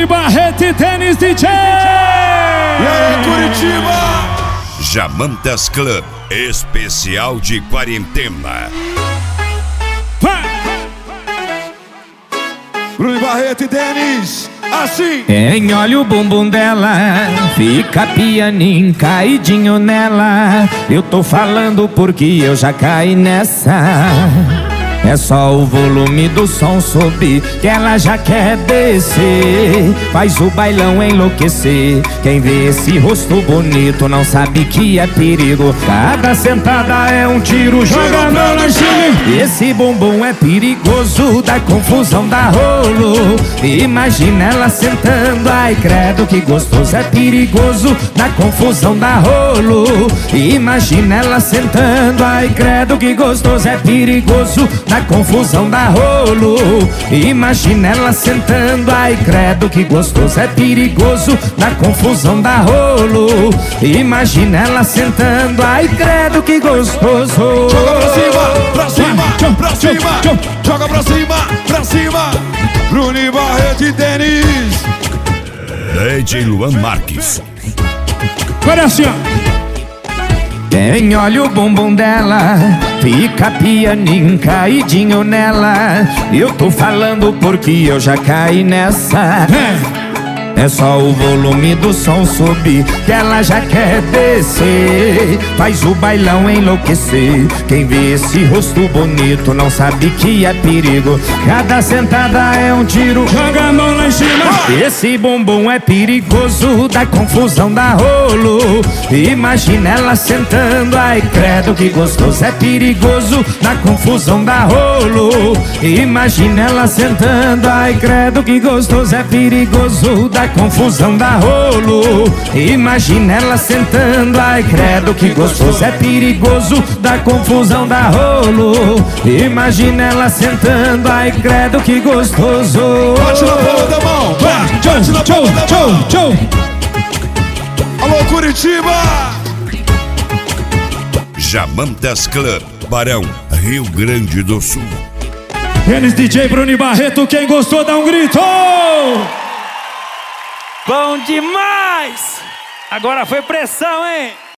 Bruno Barreto e Tênis DJ. E aí, Curitiba? Jamantas Club, especial de quarentena. Bruno Barreto e Denis, assim. Quem olha o bumbum dela, fica pianinho caidinho nela. Eu tô falando porque eu já caí nessa. É só o volume do som subir que ela já quer descer. Faz o bailão enlouquecer. Quem vê esse rosto bonito não sabe que é perigo. Cada sentada é um tiro, joga a mão lá em cima. Esse bumbum é perigoso, dá confusão, dá rolo. Imagina ela sentando, ai credo que gostoso. É perigoso, dá confusão, dá rolo. Imagina ela sentando, ai credo que gostoso. É perigoso, na confusão dá rolo. Imagina ela sentando, ai credo que gostoso. É perigoso, na confusão dá rolo. Imagina ela sentando, ai credo que gostoso. Joga pra cima, pra cima, pra cima. Joga pra cima, pra cima. Bruno Barreto e Denis. DJ Luan Marques. Olha assim, ó. Quem olha o bumbum dela, fica pianinho caidinho nela. Eu tô falando porque eu já caí nessa. É só o volume do som subir que ela já quer descer. Faz o bailão enlouquecer. Quem vê esse rosto bonito não sabe que é perigo. Cada sentada é um tiro, Joga a mão lá em cima. esse bumbum é perigoso, dá confusão, dá rolo. Imagina ela sentando, ai credo que gostoso. É perigoso, dá confusão, dá rolo. Imagina ela sentando, ai credo que gostoso. É perigoso, dá confusão, dá rolo. Imagina ela sentando, ai credo que gostoso. É perigoso, dá confusão, dá rolo. Imagina ela sentando, ai credo que gostoso. Bate na palma da mão, bate na palma da mão. Alô, Curitiba! Jamantas Club, Barão, Rio Grande do Sul. Tênis DJ Bruno Barreto, quem gostou dá um grito. Bom demais! Agora foi pressão, hein?